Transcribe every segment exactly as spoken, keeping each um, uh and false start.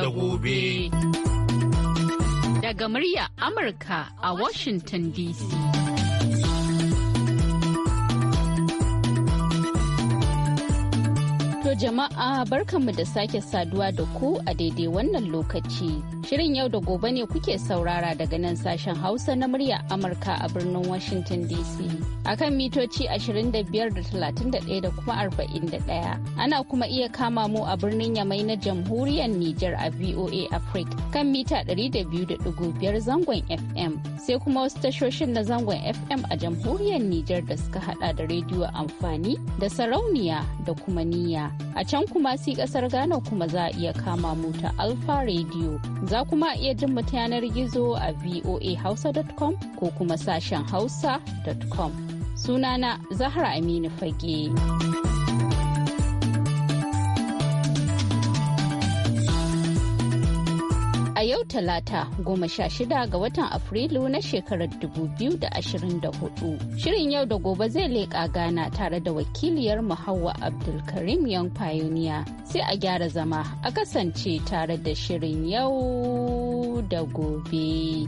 da gobe. Daga murya Amurka a Washington D C. To jama'a barkanmu da sake saduwa da ku a daidai wannan lokaci. Shirin yau da gobe ne kuke saurara daga nan sashen Hausa na murya Amurka a birnin Washington D C. Akan mitoci ashirin da biyar da talatin da ɗaya da kuma arba'in da ɗaya. Ana kuma iya kama mu a birnin Yamai na Jamhuriyar Nijar a V O A Africa kan mita ɗari da biyu da ɗigo biyar zangon F M. Sai kuma wasu tashoshin na zangon F M a Jamhuriyar Nijar da suka hada da rediyo amfani da sarauniya da kuma niyya. A can kuma si kasar Ghana kuma za a iya kama mu ta Alpha Radio. Za kuma iya jin mu ta yanar gizo a v o a hausa dot com ko kuma sashen hausa dot com. Sunana Zahra Aminu Fage. A yau Talata goma sha shida ga watan Afrilu na shekarar dubu biyu da ashirin da hudu. Shirin yau da gobe zai leƙa Ghana tare da wakiliyar mu Hauwa Abdulkarim Young Pioneer. Sai a gyara zama a kasance tare da shirin yau da gobe.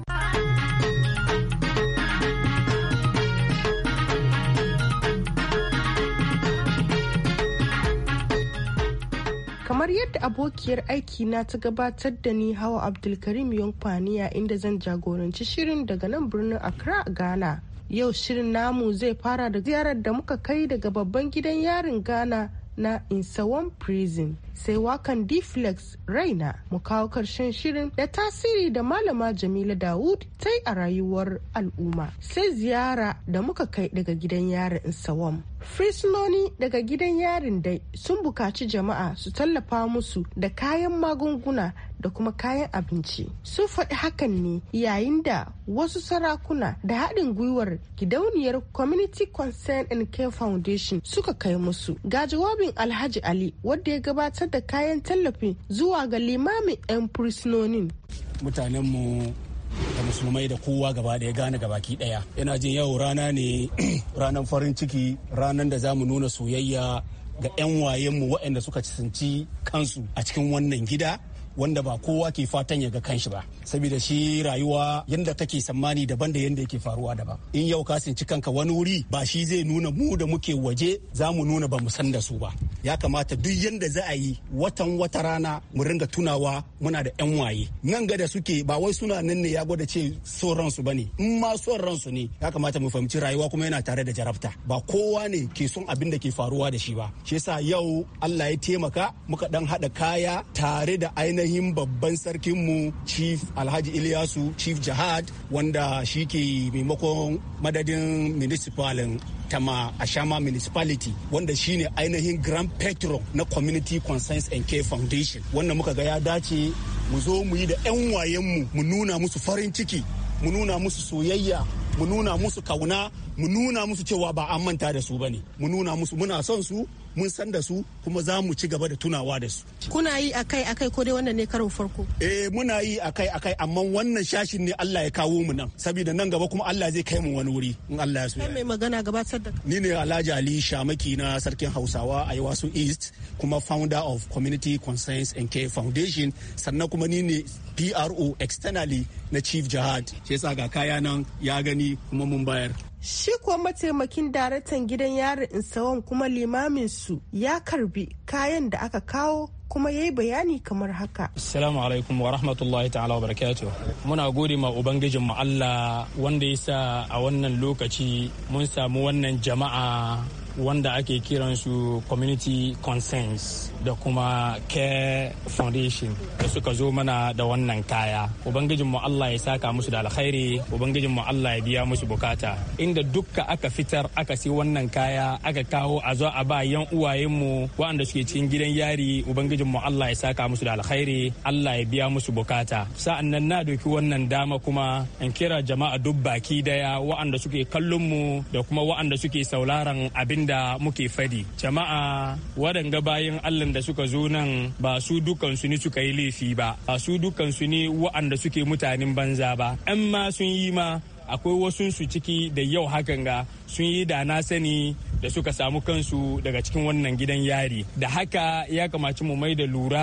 Kamar yadda abokiyar aiki na ta gabatar da ni Hawa Abdulkarim Young Pioneer inda zan jagoranci shirin daga nan birnin Accra, Ghana. Yau shirin namu zai fara da ziyarar da muka kai daga babban gidan yarin Ghana na Nsawam Prison. Sai wakan D-Flex Raina mu kawo karshen shirin da tasiri da Malama Jamila Dawud ta yi a rayuwar al'umma. Sai ziyara da muka kai daga gidan yarin Nsawam. Fursunoni daga gidan yarin dai sun bukaci jama'a su tallafa musu da kayan magunguna da kuma kayan abinci. Sun faɗi hakan ne yayin da wasu sarakuna da haɗin gwiwar gidauniyar Community Concern and Care Foundation suka kai musu. Ga jawabin Alhaji Ali wadda ya gabatar da kayan tallafi zuwa ga limamin 'yan fursunonin. Mutanenmu da musulmai da kowa gaba daya gane gabaki daya yana jin yau rana ne ranar farin ciki, ranar da za mu nuna soyayya ga 'yan wayenmu waɗanda suka tsinci kansu a cikin wannan gida wanda ba kowa ke fatan ya ga kanshi ba, saboda shi rayuwa yadda kake tsammani daban da yadda yake faruwa daban. In yau ka tsinci kanka wani wuri ba shi zai nuna mu da muke waje za mu nuna ba mu san da su ba. Ya kamata duk yadda za a yi watan wata rana mu ringa tunawa muna da 'yan waye nan ga da suke ba wai suna nan ne ya gwada ce son ransu ba ne, in ma son ransu ne ya kamata mu fahimci rayuwa kuma yana tare da jarabta, ba kowa ne ke son abin da ke faruwa da shi ba. Shi yasa yau Allah ya taimaka muka dan haɗa kaya tare da ainihin ainihin babban sarkinmu Chief Alhaji Ilyasu Chief Jihad wanda shi ke maimakon madadin municipalin Tama Ashama Municipality wanda shine ainihin Grand Patron na Community Concerns and Care Foundation, wanda muka ga ya dace mu zo mu yi da 'yan wayenmu mu nuna musu farin ciki, mu nuna musu soyayya, mu nuna musu kauna, mu nuna musu cewa ba an manta da su bane, mu nuna musu muna son su, mun san da su, kuma za mu ci gaba da tunawa da su. Kuna yi akai akai ko dai wannan ne karon farko? Eh muna yi akai akai, amma wannan shashin ne Allah ya kawo mu nan, saboda nan gaba kuma Allah zai kai mu wani wuri in Allah ya so. Kai mai magana gabatar da ni ne Alhaji Ali Shamaki na sarkin Hausawa a Yawasu East, kuma founder of Community Concerns and Care Foundation, sannan kuma ni ne P R O externally na Chief Jihad. Shi yasa ga kaya nan ya gani kuma mun bayar. Shi kuwa mataimakin daraktan gidan yarin Nsawam kuma limamin su ya karbi kayan da aka kawo kuma ya yi bayani kamar haka. Assalamu alaikum wa rahmatullahi ta'ala wa barakatuh. Muna gode ma Ubangijin mu Allah wanda ya sa a wannan lokaci mun samu wannan jama'a wanda ake kiransu Community Concerns da kuma Care Foundation da suka zo mana da wannan kaya. Ubangijin mu Allah ya saka musu da alkhairi, ubangijin mu Allah ya biya musu bukata. Inda dukka aka fitar aka sai wannan kaya aka kawo a zo a ba yan uwayen mu waɗanda suke cikin gidan yari, ubangijin mu Allah ya saka musu da alkhairi, Allah ya biya musu bukata. Sa'annan na doki wannan dama kuma in kira jama'a duk baki daya waɗanda suke kallon mu da kuma waɗanda suke sauraron abin da muke fadi. Jama'a waɗanga bayan Allah da suka zo nan ba su dukansu ne suka yi laifi ba, ba su dukansu ne waɗanda suke mutanen banza ba, an ma sun yi ma akwai wasu su ciki da yau hakan ga sun yi da na sani da suka samu kansu daga cikin wannan gidan yari. Da haka ya kamaci mu mai da lura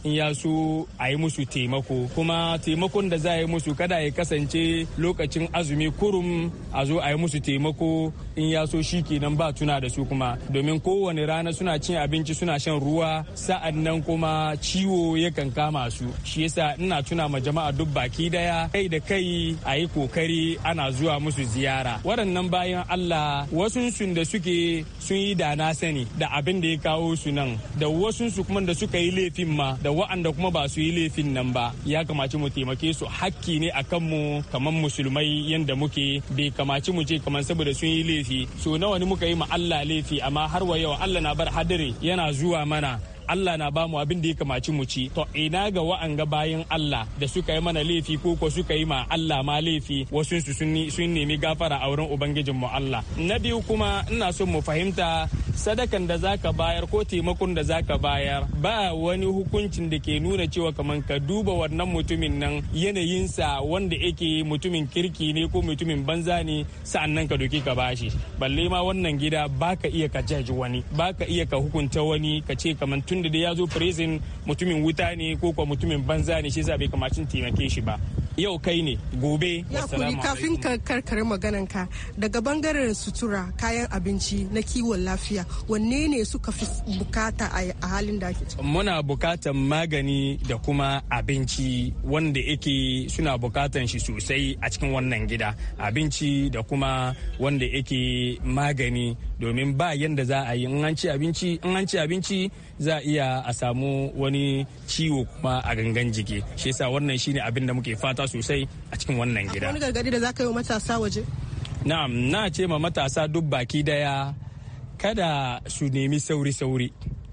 in ya so a yi musu taimako, kuma taimakon da za a yi musu kada ya kasance lokacin azumi kurum a zo a yi musu taimako in ya so shi kenan ba tuna da su kuma, domin kowane rana suna cin abinci suna shan ruwa, sa'an nan kuma ciwo yakan kama su. Shi yasa ina tuna ma jama'a duk baki daya kai da kai a yi kokari ana zuwa musu ziyara. Waɗannan bayan Allah wasu sun da suke sun yi da na sani da abin da ya kawo su nan, da wasu su kuma da suka yi laifin ma da wa'anda kuma ba su yi laifin nan ba, ya kamaci mu taimake su, hakki ne akan mu kamar musulmai yanda muke. Bai kamaci mu ce kamar saboda sun yi laifi so nawa ne muka yi ma Allah laifi, amma har wa yau Allah na bar hadari yana zuwa mana, Allah na bamu abin da ya kamaci mu ci. To ina ga wa'anga bayan Allah da suka yi mana laifi ko ko suka yi ma Allah ma laifi, wasu su sun nemi gafara a wurin ubangijin mu Allah. Na biyu kuma ina son mu fahimta sadakan da zaka bayar ko taimakon da zaka bayar ba wani hukuncin da ke nuna cewa kaman ka duba wannan mutumin nan yanayinsa wanda yake mutumin kirki ne ko mutumin banza ne sa'annan ka doki ka bashi. Balle ma wannan gida baka iya ka jaji wani, baka iya ka hukunta wani ka ce kaman tunda da ya zo prison mutumin wuta ne ko kuwa mutumin banza ne shi yasa bai kamacin taimake shi ba. Yau kai ne gobe. Yakuri, kafin ka karkare maganan ka, daga bangaren sutura, kayan abinci na kiwon lafiya, wanne ne suka fi bukata a halin da ake ciki? Muna bukatan magani da kuma abinci wanda yake suna bukatan shi sosai a cikin wannan gida, abinci da kuma wanda yake magani, domin ba yanda za a yi in an ci abinci in an ci abinci za a iya a samu wani ciwo kuma a gangan jiki. Shi yasa wannan shine abin da muke fata sosai a cikin wannan gida. Wani gargadi da za ka yi wa matasa waje? Na'am, na ce ma matasa duk baki daya kada su nemi sauri-sauri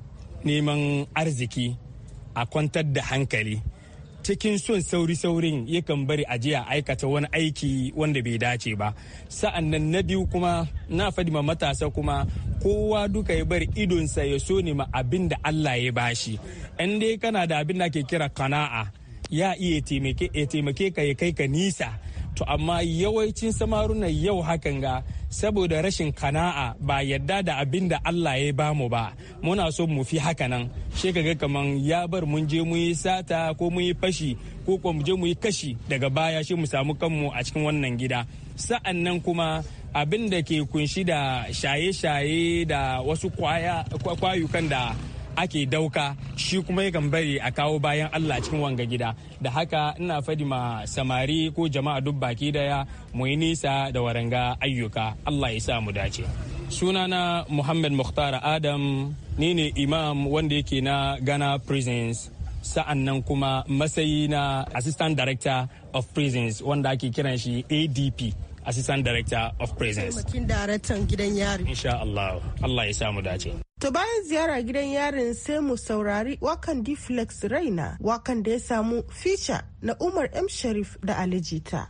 neman arziki, a kwantar da hankali. Cikin son sauri-saurin yakan bari a jiya aikata wani aiki wanda bai dace ba. Sa'an nan na biyu kuma na faɗi ma matasa kuma kowa duka ya bari idonsa ya so ne ma abin da Allah ya bashi. In dai kana da abin da ke kira kana'a ya iya taimake ka ya kai ka nisa. To amma yawancin samaruna yau hakan ga saboda rashin kana'a ba yadda da abin da Allah ya bamu ba, muna so mu fi haka nan. Shi kaga kaman ya bar mun je mu yi sata ko mu yi fashi ko kuma mu je mu yi kashi, daga baya shi mu samu kanmu a cikin wannan gida. Sa'an nan kuma abin da ke kunshi da shaye-shaye da wasu kwayukan da ake dauka, shi kuma yakan bari a kawo bayan Allah cikin wanga gida. Da haka ina fadi ma samari ko jama'a duk baki daya mu yi nisa da waranga ayyuka. Allah ya sa mu dace. Sunana Muhammad Mukhtar Adam, ni ne imam wanda yake na Ghana Prisons, sa'an nan kuma matsayi na Assistant Director of Prisons wanda ake kiran shi A D P, Assistant Director of Prisons. Taimakin daraktan gidan yari. Insha Allah, Allah ya sa mu dace. To bayan ziyara gidan yarin sai mu saurari wakan D-Flex Raina, wakan da ya samu feature na Umar M. Sharif da Ali Jita.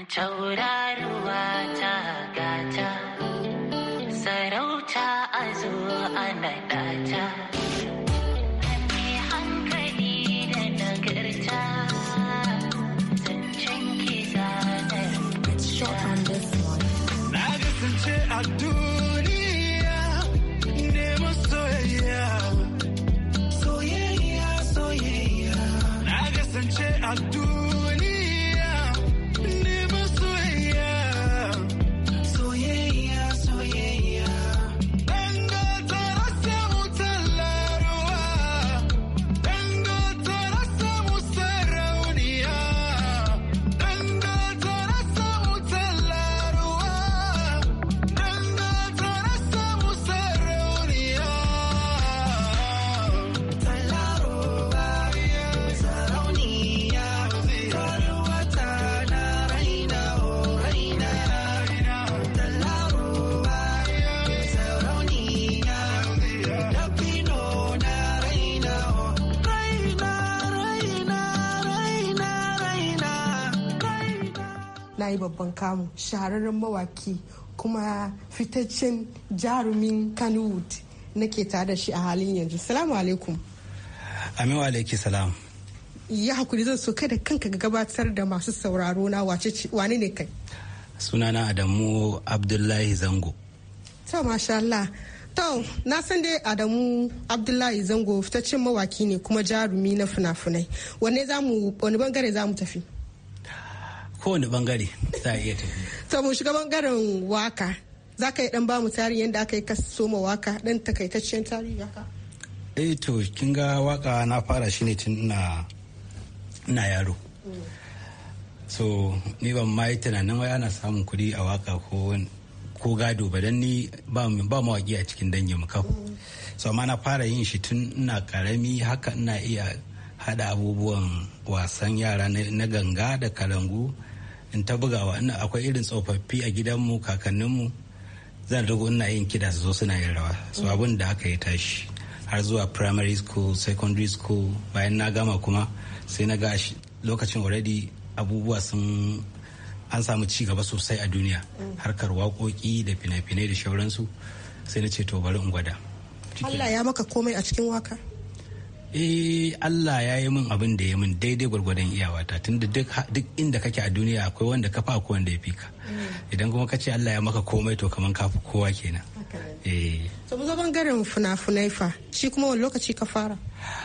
Tauraruwa ta gata, sarauta a zo a naɗa ta. Mai hankali da nagarta, zancen ki zanar mutuwa. Na kasance a duniya, neman soyayya, soyayya, soyayya. Na kasance a duniya. Na yi babban kamu, shahararren mawaki kuma fitaccen jarumin Kannywood nake tare da shi a halin yanzu. Salamu alaikum. Amin wa alaiki salam. Ya hakuri, zan so kai da kanka ga gabatar da masu sauraro na wane ne kai? Sunana Adamu Abdullahi Zango. Ta masha Allah. To, na san dai Adamu Abdullahi Zango fitaccen mawaki ne kuma jarumi na fina-finai. Wanne zamu wani bangare zamu tafi? Kowane bangare za a iya tafi. To mu shiga bangaren waka. Za ka yi dan bamu tarihi yadda aka yi ka soma waka dan takaitaccen tarihi haka? Eh to kin ga waka na fara shi ne tun ina ina yaro. So ni ban ma yi tunanin wai ana samun kuɗi a waka ko ko gado ba dan ni ba ba mawaki a cikin dangin mu kawai. So amma na fara yin shi tun ina karami haka ina iya hada abubuwan wasan yara na ganga da kalangu in ta bugawa ina akwai irin tsofaffi a gidanmu kakanninmu zan rigo ina yin kiɗa su zo suna yin rawa. So abin da aka yi tashi har zuwa primary school secondary school bayan na gama kuma sai na ga lokacin already abubuwa sun an samu ci gaba sosai a duniya harkar waƙoƙi da fina-finai da shauransu sai na ce to bari in gwada. Allah ya maka komai a cikin waka? Eh Allah ya yi min abin da ya min daidai gwargwadon iyawata tunda duk duk inda kake a duniya akwai wanda ka fa akwai wanda ya fi ka idan kuma kace Allah ya maka komai to kaman ka fi kowa kenan. Eh to mu zo bangaren fina-finai fa shi kuma wani lokaci ka fara?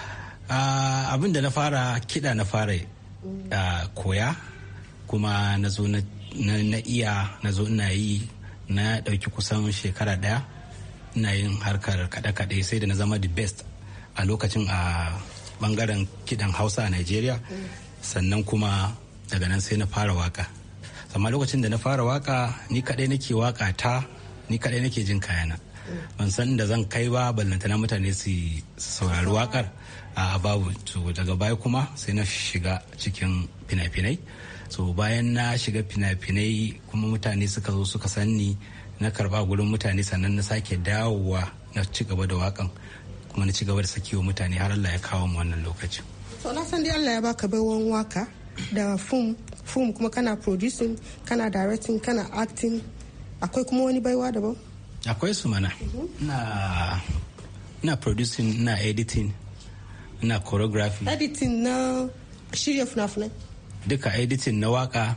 Abin da na fara kiɗa na fara koya kuma na zo na iya na zo ina yi na ɗauki kusan shekara ɗaya ina yin harkar kaɗe-kaɗe sai da na zama the best a lokacin a bangaren kiɗan hausa a Nigeria sannan kuma daga nan sai na fara waka amma lokacin da na fara waka ni kaɗai nake waka ta ni kaɗai nake jin kayana ban san da zan kai ba ballantana mutane su saurari wakar a babu daga baya kuma sai na shiga cikin fina-finai so bayan na shiga fina-finai kuma mutane suka zo suka sanni na karba gurin mutane sannan na sake dawowa na ci gaba da wakan kuma na ci gaba da sakewa mutane har Allah ya kawo mu wannan lokacin. So na san dai Allah ya baka baiwan waka da film film kuma kana producing kana directing kana acting akwai kuma wani baiwa daban? Akwai su mana. Na na producing na editing na choreography. Editing na shirya fina-finai? Duka editing na waka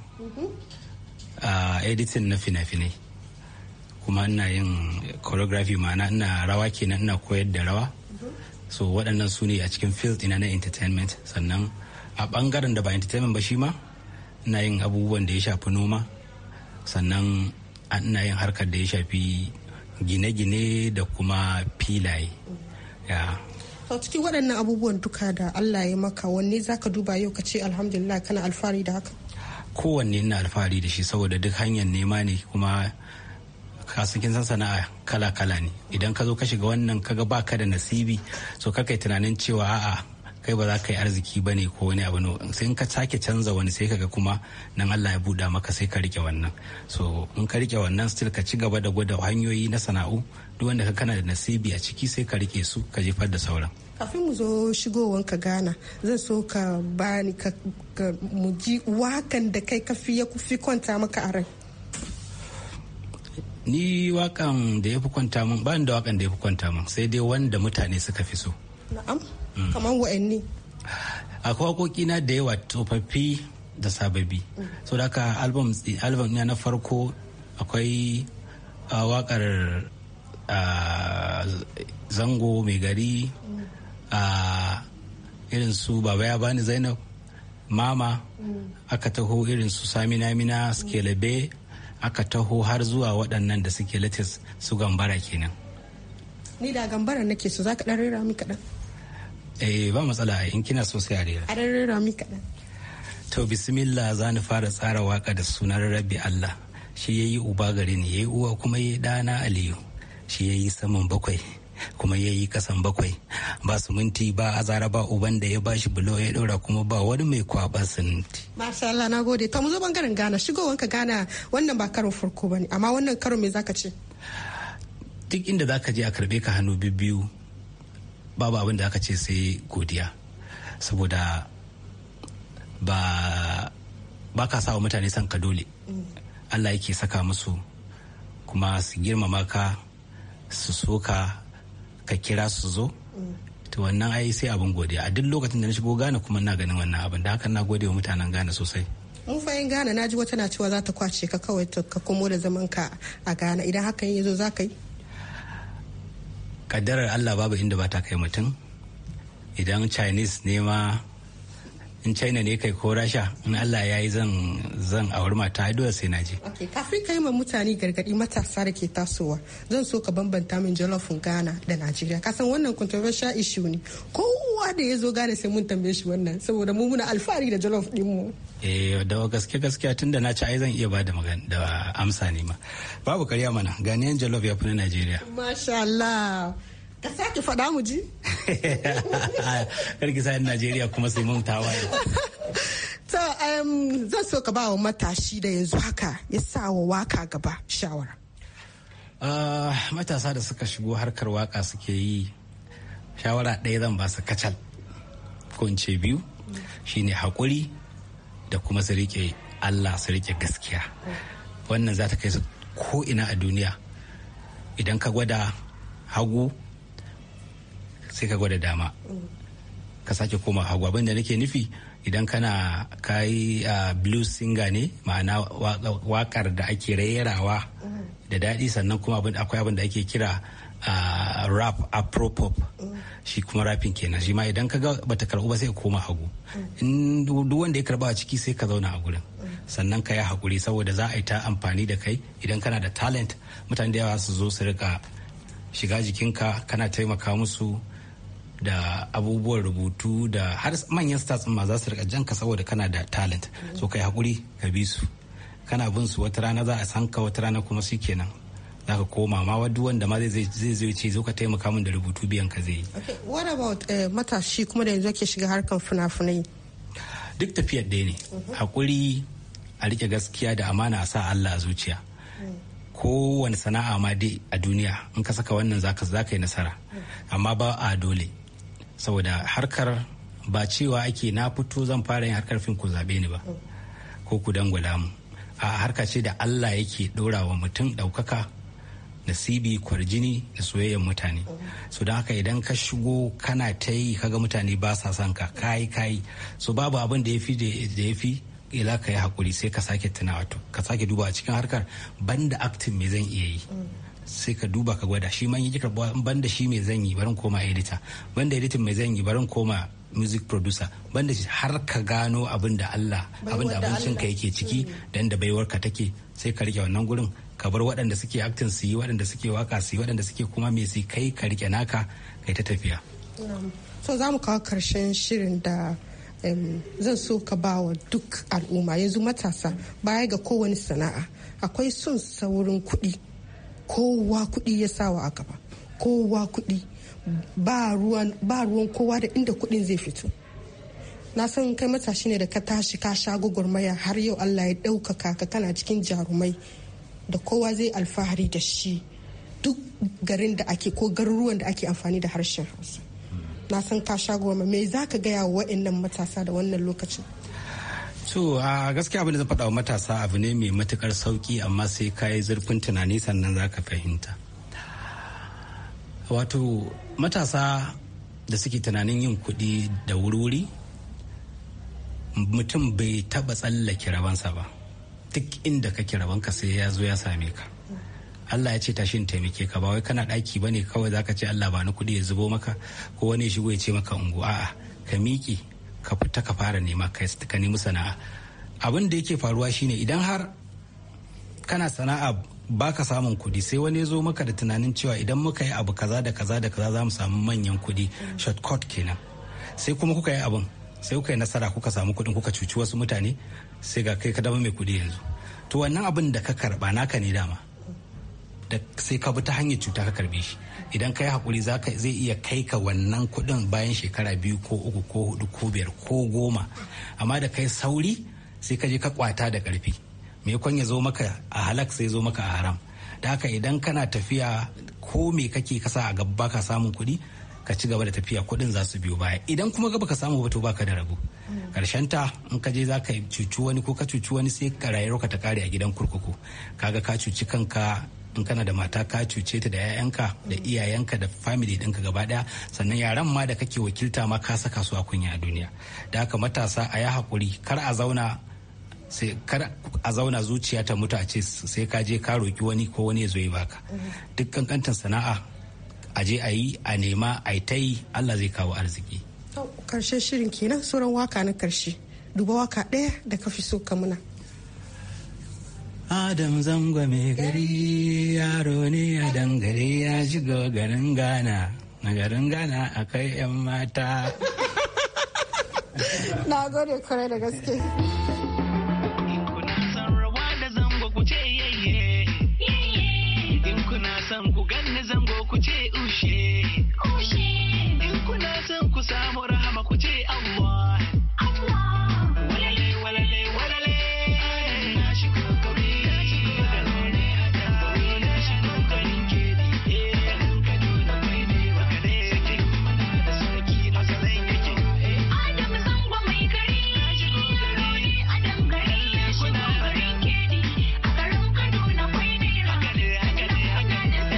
uh, editing na fina-finai kuma ina yin choreography ma'ana ina rawa kenan ina koyar da rawa so waɗannan su ne a cikin field ina na entertainment sannan a ɓangaren da ba entertainment ba shi ma ina yin abubuwan da ya shafi noma sannan ina yin harkar da ya shafi gine-gine da kuma filaye ya to cikin waɗannan abubuwan duka da Allah ya maka wanne zaka duba yau ka ce alhamdulillah kana alfahari da haka? Kowanne ina alfahari da shi saboda duk hanyar nema ne kuma kasukin san sana'a kala-kala ne idan ka zo ka shiga wannan kaga baka da nasibi so ka kai tunanin cewa a'a kai ba za ka yi arziki ba ne ko wani abu ne sai in ka sake canza wani sai kaga kuma nan Allah ya buɗa maka sai ka rike wannan so in ka rike wannan still ka ci gaba da gwada hanyoyi na sana'u duk wanda ka kana da nasibi a ciki sai ka rike su ka jefar da sauran. Kafin mu zo shigowanka Ghana zan so ka bani ka mu ji wakan da kai kafi ya fi kwanta maka a rai. Ni wakan da ya fi kwanta min ba da wakan da ya fi kwanta min sai dai wanda mutane suka fi so. Na'am. Mm. Kamar wa'anni. Akwai waƙoƙi na da yawa tsofaffi da sababbi. Mm. So da haka album album na farko akwai uh, wakar uh, zango mai gari mm. uh, irin su baba ya bani Zainab mama mm. aka taho irin su Samina Mina Skelebe aka taho har zuwa waɗannan da suke latest su gambara kenan. Ni da gambara nake so za ka ɗan rera mi kaɗan? Eh ba matsala in kina so sai a rera. A ɗan rera mi kaɗan. To bismillah za ni fara tsara waka da sunan Rabbi Allah shi ya yi uba gare ni ya yi uwa kuma ya yi ɗana Aliyu shi ya yi saman bakwai kuma ya yi kasan bakwai ba su minti ba azara ba uban da ya bashi bulo ya ɗora kuma ba wani mai kwaba siminti. Masha Allah na gode. To mu zo bangaren Ghana shigowanka Ghana wannan ba karon farko bane amma wannan karon me zaka ce? Duk inda zaka je a karbe ka hannu bibbiyu babu abin da aka ce sai godiya saboda ba ba ka sa wa mutane son ka dole Allah yake saka musu kuma su girmama ka su soka ka kira su zo to wannan ai sai abin godiya a duk lokacin da na shigo Ghana kuma na ganin wannan abin da haka na gode wa mutanen Ghana sosai. Mun fahim Ghana na ji wata na cewa za ta kwace ka kawai ka komo da zaman ka a Ghana idan hakan ya zo za ka yi? kaddarar Allah babu inda ba ta kai mutum. Idan Chinese ne ma, in China ne kai ko Rasha, in Allah ya yi zan zan auri mata dole sai na je. Okay, kafin kai ma mutane gargadi matasa da ke tasowa, zan so ka bambanta min jollof Ghana da Najeriya. Ka san wannan controversial issue ne. Kowa da ya zo Ghana sai mun tambaye shi wannan saboda mu muna alfahari da jollof din mu. Eh, da gaske gaskiya tunda na ci ai zan iya bada magana da amsa ne ma. Babu karya mana, Ghanaian jollof ya fi na Najeriya. Masha Allah. Ka sake faɗa mu ji? Karki sa Najeriya kuma sai mun tawaye. To, um, zan so ka ba wa matashi da yanzu haka ya sa wa waka gaba shawara. Uh, matasa da suka shigo harkar waka suke yi, shawara ɗaya zan ba su kacal ko in ce biyu, shine haƙuri da kuma su riƙe Allah, su riƙe gaskiya. Wannan za ta kai su ko ina a duniya. Idan ka gwada hagu sai ka gwada dama, ka sake koma hagu. Abinda nake nufi, idan kana kayi uh, blues singer ne, ma'ana wakar da ake rerawa da daɗi, sannan kuma akwai abin da ake kira uh, rap, afropop, shi kuma rapping kenan. Shi ma idan ka ga bata karɓu ba sai ka koma hagu. In duk wanda ya karɓa a ciki sai ka zauna a gurin, sannan ka yi haƙuri saboda za a yi ta amfani da kai. Idan kana da talent, mutane da yawa su zo su rika shiga jikinka, kana taimaka musu da abubuwan rubutu, da har manyan stars ma za su rika janka saboda kana da talent. So kai hakuri ka bi su, kana bin su, wata rana za a san ka, wata rana kuma shi kenan za ka koma ma wadda wanda ma zai zai ce zo ka taimaka min da rubutu, biyan ka zai yi. Okay, what about uh, matashi kuma da yanzu ke shiga harkan fina-finai? Duk tafiyar ɗaya ne. Hakuri, a rike gaskiya da amana, a sa Allah a zuciya. Kowane sana'a ma dai a duniya in ka saka wannan zaka zaka yi nasara, amma ba a dole. Saboda harkar ba cewa ake na fito zan fara yin harkar fim ku zabe ni ba ko ku dangwala mu, a harka ce da Allah yake dora wa mutum daukaka, nasibi, kwarjini da soyayyen mutane. So don haka idan ka shigo kana ta yi kaga mutane ba sa son ka, kai kai so babu abin da yafi da yafi ila ka yi hakuri, sai ka sake tunawa, to ka sake duba a cikin harkar banda acting me zan iya yi, sai ka duba ka gwada. Shi man yi karɓa banda shi mai zan yi barin koma editor, banda editing mai zan yi barin koma music producer, banda shi har ka gano abin da Allah, abin da abincin ka yake ciki da inda baiwar ka take, sai ka rike wannan gurin, ka bar waɗanda suke acting su yi, waɗanda suke waka su yi, waɗanda suke kuma me su kai ka rike naka kai ta tafiya. So za mu kawo karshen shirin da um, zan so ka ba wa duk al'umma yanzu matasa, baya ga kowane sana'a akwai son saurin kuɗi. Kowa kuɗi ya sawa a gaba, kowa kuɗi, ba ruwan kowa da inda kuɗin zai fito. Na san kai matashi ne da ka tashi ka sha gwagwarmaya har yau Allah ya ɗaukaka ka, kana cikin jarumai da kowa zai alfahari da shi duk garin da ake ko garuruwan da ake amfani da harshen Hausa. Na san ka sha gwagwarmaya, me za ka gaya wa waɗannan matasa da wannan lokacin? So a gaskiya abin da zan faɗa wa matasa abu ne mai matukar sauki, amma sai ka yi zurfin tunani sannan za ka fahimta. Wato matasa da suke tunanin yin kuɗi da wuri-wuri, mutum bai taɓa tsallake rabansa ba. Duk inda kake rabanka sai ya zo ya same ka. Allah ya ce tashin taimake ka, ba wai kana ɗaki ba ne kawai za ka ce Allah ba ni kuɗi ya zubo maka, ko wani ya shigo ya ce maka ungu, a'a ka miƙe ka fita ka fara nema, ka nemi sana'a. Abin da yake faruwa shine idan har kana sana'a baka samun kuɗi, sai wani ya zo maka da tunanin cewa idan muka yi abu kaza da kaza da kaza za mu samu manyan kuɗi, shortcut kenan. Sai kuma kuka yi abin, sai kuka yi nasara, kuka samu kuɗin, kuka cuci wasu mutane, sai ga kai ka dama mai kuɗi yanzu. To wannan abin da ka karba naka ne dama, da sai ka bi ta hanyar cuta ka karbe shi. Idan ka yi haƙuri zai iya kai ka wannan kuɗin bayan shekara biyu ko uku ko hudu ko biyar ko goma, amma da kai sauri sai ka je ka kwata da ƙarfi, maimakon ya zo maka a halak sai zo maka a haram. Da haka idan kana tafiya ko me kake kasa a gaba ka samun kuɗi, ka ci gaba da tafiya, kuɗin za su biyo baya. Idan kuma gaba ka samu ba to baka da rabo. Karshen ta in ka je za ka cuci wani ko ka cuci wani, sai ka rayuwar ka ta kare a gidan kurkuku. Kaga ka cuci kanka, in kana da mata ka cuce ta da 'ya'yanka da iyayenka da family ɗinka gaba ɗaya, sannan yaran ma da kake wakilta ma ka saka su a kunya a duniya. Da haka matasa a yi haƙuri, kar a zauna sai kar a zauna zuciya ta mutu a ce sai ka je ka roki wani ko wani ya zo ya baka. Duk kankantar sana'a a je a yi a nema a yi ta yi Allah zai kawo arziki. Karshen shirin kenan, sauran waka na karshe, duba waka ɗaya da ka fi so ka muna. Adam Zango mai gari yaro ne a dangare ya shiga garin Ghana, na garin Ghana akai 'yan mata. Na gode kwarai da gaske. Son ku ganni zango ku ce ushe, ushe. In kuna son ku samu rahama ku ce Allah, Allah. Walale walale walale. Na shigo gari, na shigo gari, na shigo garin Kedi. Eh, Kaduna mai ne baka ne yake, muna da sarki na zalai yake. Adam Zango mai gari, na shigo gari, Adam gari, na shigo garin Kedi. A garin Kaduna mai ne haka ne haka ne haka.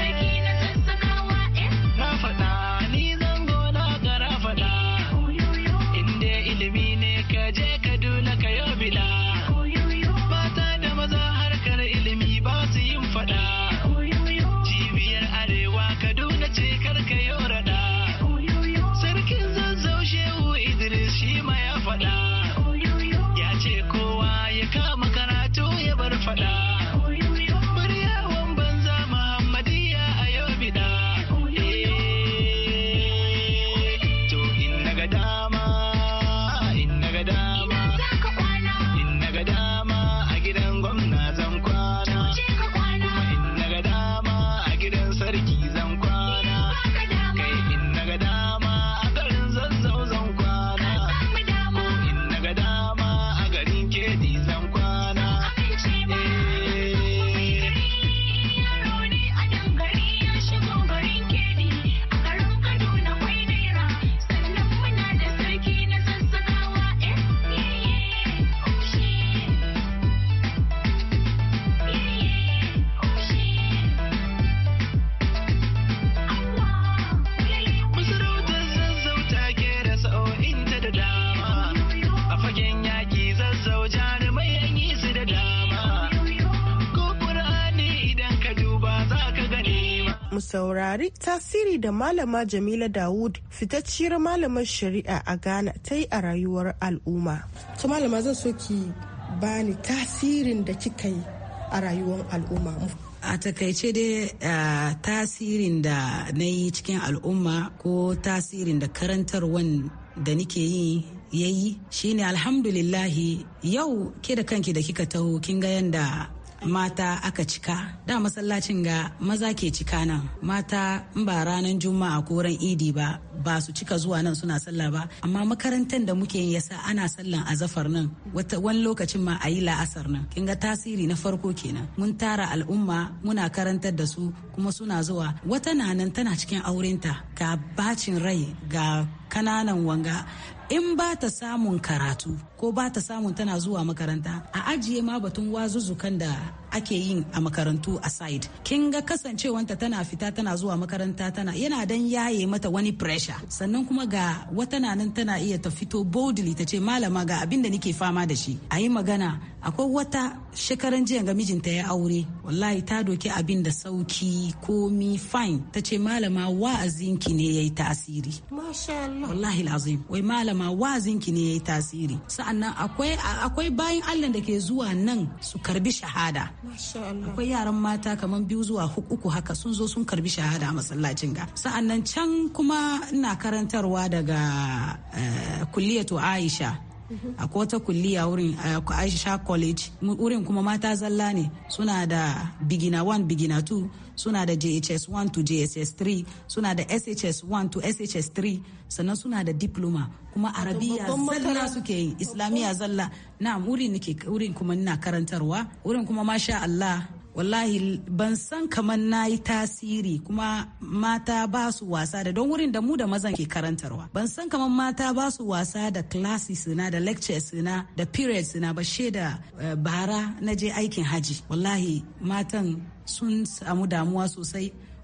Na faɗa ni zango na gara faɗa, inda ilimi ne ka je Kaduna ka yo bila. Mata da maza harkar ilimi ba su yin faɗa, cibiyar arewa Kaduna ce karka yo raɗa. Sarkin Zazzau Shehu Idris shi ma ya faɗa, ya ce kowa ya kama karatu ya bar faɗa. Saurari tasiri da malama Jamila Dawud, fitacciyar malamar shari'a a Ghana, ta yi a rayuwar al'umma. To malama, zan so ki bani tasirin da kika yi a rayuwar al'umma. A takaice dai uh, tasirin da na yi cikin al'umma ko tasirin da karantarwan da nike yi yayi shine alhamdulillahi, yau ke da kanki da kika taho kin ga yanda mata aka cika. Da masallacin ga maza ke cika nan, mata in ba ranar juma'a ko ran idi ba ba su cika zuwa nan suna sallah ba, amma makarantar da muke yin yasa ana sallan azafar nan, wani lokacin ma a yi la'asar nan. Kin ga tasiri na farko kenan, mun tara al'umma muna karantar da su kuma suna zuwa. Wata na nan tana cikin aurenta ga bacin rai ga kananan wanga, in ba ta samun karatu ko ba ta samun tana zuwa makaranta, a ajiye ma batun wazuzzukan da ake yin a makarantu a side. Kin ga kasancewanta tana fita tana zuwa makaranta tana yana dan yaye mata wani pressure, sannan kuma ga wata nan tana iya ta fito boldly ta ce malama ga abin da nake fama da shi a yi magana. Akwai wata shekaran jiya ga mijinta ya aure, wallahi ta doki abin da sauki komi fine, ta ce malama wa'azinki ne yayi tasiri. Masha Allah. Wallahi lazim, wai malama wa'azinki ne yayi tasiri. Sa'annan akwai akwai bayin Allah da ke zuwa nan su karbi shahada. Akwai yaran mata kamar biyu zuwa uku haka sun zo sun karbi shahada a masallacin ga. Sa'annan can kuma ina karantarwa daga uh, kulliyatu Aisha. Akwai wata kulliya wurin uh, Aisha College, wurin kuma mata zalla ne, suna da beginner one beginner two, suna da J H S one to J S S three, suna da S H S one to S H S three, sannan suna da diploma, kuma arabiya zalla suke yi, islamiyya zalla. Na wurin nake, wurin kuma ina karantarwa, wurin kuma masha Allah wallahi ban san kamar na yi tasiri, kuma mata ba su wasa da, don wurin da mu da mazan ke karantarwa, ban san kamar mata ba su wasa da classes na da lectures na da periods na ba. Shaida uh, bara na je aikin haji, wallahi matan sun samu damuwa sosai,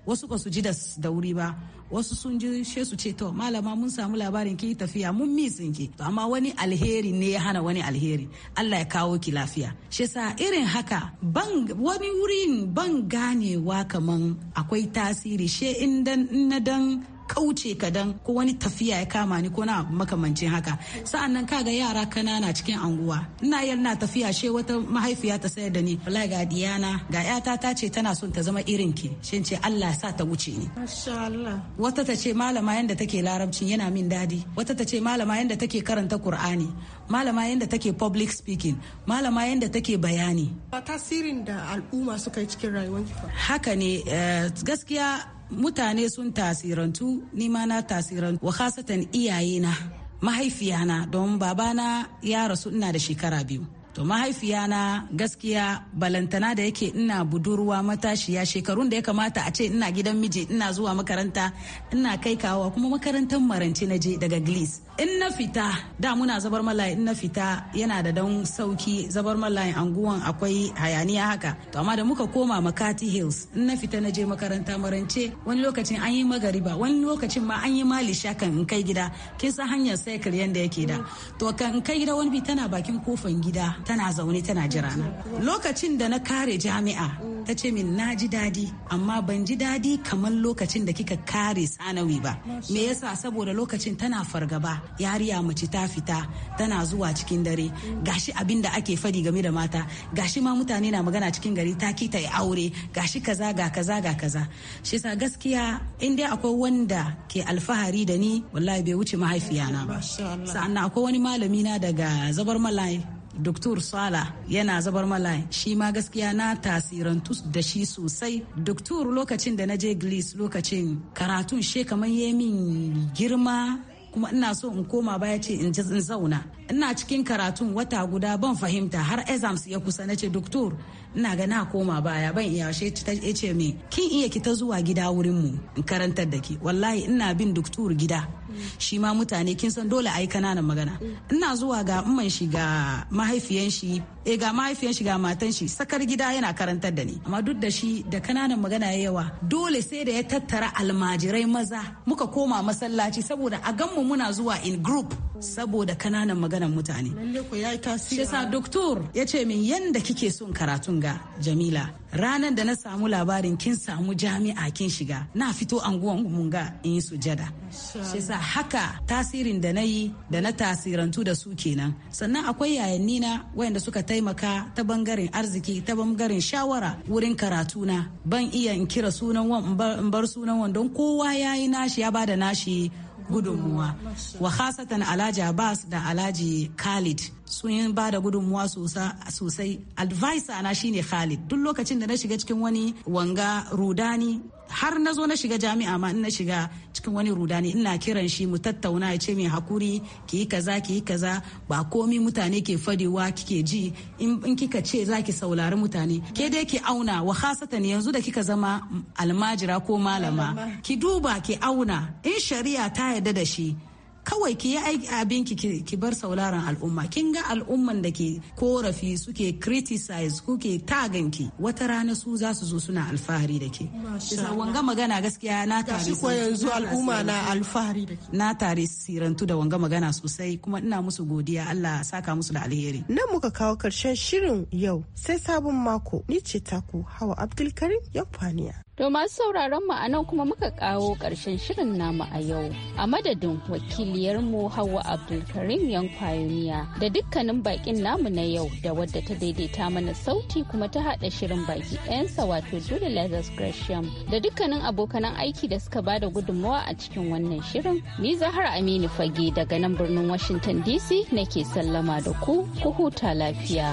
wasu ba su ji da wuri ba, wasu sun ji she su ce to malama mun samu labarin ki tafiya mun misin ki, to amma wani alheri ne ya hana wani alheri, Allah ya kawo ki lafiya. Shi sa irin haka ban wani wurin ban ganewa kaman akwai tasiri she in dan na dan kauce kadan ko wani tafiya ya kama ni ko na makamancin haka. Sa'annan kaga yara kanana cikin anguwa, ina yar na tafiya she wata mahaifiya ta sayar da ni, wallahi ga diyana ga yata ta ce tana son ta zama irin ki, shin ce Allah ya sa ta wuce ni. Masha Allah. Wata ta ce malama yanda take larabcin yana min dadi, wata ta ce malama yanda take karanta Qur'ani, malama yanda take public speaking, malama yanda take bayani. Tasirin da al'umma suka yi cikin rayuwanki fa. Haka ne, gaskiya mutane sun tasirantu, ni ma na tasirantu, wa khasatan iyayena, mahaifiyana, don babana ya rasu ina da shekara biyu. To mahaifiyana gaskiya balantana da yake ina budurwa matashiya, shekarun da ya kamata a ce ina gidan miji, ina zuwa makaranta, ina kai kawo, kuma makarantar marance na je daga Glis. In na fita, da muna zabar malayi, in na fita yana da dan sauki, zabar malayi anguwan akwai hayaniya haka. To amma da muka koma Makati Hills, in na fita na je makaranta marance, wani lokacin an yi magariba, wani lokacin ma an yi malisha kan in kai gida. Kin san hanyar cycle yanda yake da. To kan in kai gida wani bi tana bakin kofan gida, tana zaune tana jira na. Lokacin da na kare jami'a, ta ce min na ji dadi, amma ban ji dadi kamar lokacin da kika kare sanawi ba. Me yasa? Saboda lokacin tana fargaba, yariya mace ta fita tana zuwa cikin dare, gashi abin da ake fadi game da mata, gashi ma mutane na magana cikin gari ta kita ya aure, gashi kaza ga kaza ga kaza. Shi yasa gaskiya in dai akwai wanda ke alfahari da ni, wallahi bai wuce mahaifiyana ba. Sa'annan akwai wani malami na daga Zabar Malai, Doktor Sala, yana Zabar Malai, shi ma gaskiya na tasirantu da shi sosai. Doktor lokacin da na je Glis, lokacin karatun she kamar ya min girma, kuma ina so in koma baya ce in zauna. Ina cikin karatun wata guda ban fahimta, har exams ya kusa, na ce doktor ina ga na koma baya ban iya. She ta ce me, kin iya ki ta zuwa gida wurin mu in karantar da ki. Wallahi ina bin doktor gida, shi ma mutane kin san dole ayi kananan magana. Ina zuwa ga umman shi ga mahaifiyan shi, eh ga mahaifiyan shi ga matan shi, sakar gida yana karantar da ni. Amma duk da shi da kananan magana yawa, dole sai da ya tattara almajirai maza muka koma masallaci, saboda a ganmu muna zuwa in group, saboda kananan maganan mutane. Lalle ko yayi tasiri. Sai sa doktor ya ce min yanda kike son karatun ga Jamila, ranar da na samu labarin kin samu jami'a kin shiga, na fito anguwan mun ga in yi sujada. Shi sa haka tasirin da na yi da na tasirantu da su kenan. Sannan akwai yayanni na wayanda suka taimaka ta bangaren arziki, ta bangaren shawara wurin karatuna. Ban iya in kira sunan wan in bar sunan wan, don kowa yayi nashi ya bada nashi gudunmuwa. Wa khasatan Alhaji Abbas da Alhaji Khalid sun ba da gudunmuwa sosai. Advisor na shine Khalid. Duk lokacin da na shiga cikin wani wanga rudani, har na zo na shiga jami'a ma in na shiga cikin wani rudani, ina kiran shi mu tattauna, ya ce mai hakuri, ki yi kaza ki yi kaza, ba komi mutane ke fadewa kike ji, in kika ce za ki saurari mutane, ke dai ki auna. Wa khasatan yanzu da kika zama almajira ko malama, ki duba ki auna, in shari'a ta yarda da shi, kawai ki yi abinki ki bar sauraron al'umma. Kin ga al'umman da ke korafi suke criticize kuke taganki, wata rana su za su zo suna alfahari da ke. Bisa wanga magana gaskiya na tare su. yanzu al'umma na alfahari da ke. Na tare sirantu da wanga magana sosai, kuma ina musu godiya, Allah saka musu da alheri. Nan muka kawo karshen shirin yau, sai sabon mako. Ni ce taku Hawa Abdulkarim Yankwaniya. To masu sauraron mu a nan kuma muka kawo ƙarshen shirin namu a yau. A madadin wakiliyarmu Hauwa Abdulkarim Yankwaniya da dukkanin bakin namu na yau, da wadda ta daidaita mana sauti kuma ta haɗa shirin baki ɗayansa, wato Julie Lazarus Gresham, da dukkanin abokanan aiki da suka bada gudunmawa a cikin wannan shirin. Ni Zahra Aminu Fage daga nan birnin Washington D C nake sallama da ku, ku huta lafiya.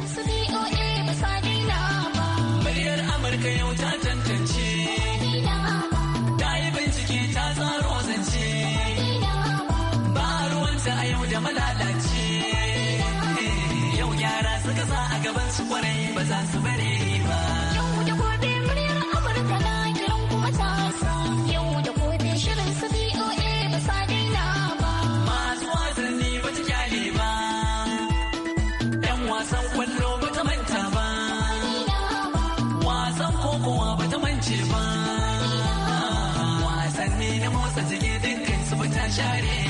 Muryar Amurka yau ta tantance. A yau da malalaci yau yara suka sa a gaban su kwarai ba za su bare ba. Yau da gobe muryar Amurka na kiran kuma tasa. Yau da gobe shirin su B O A ba sa daina ba. Masu wasanni ba ta kyale ba, yan wasan kwallo ba ta manta ba, wasan kokowa ba ta mance ba. share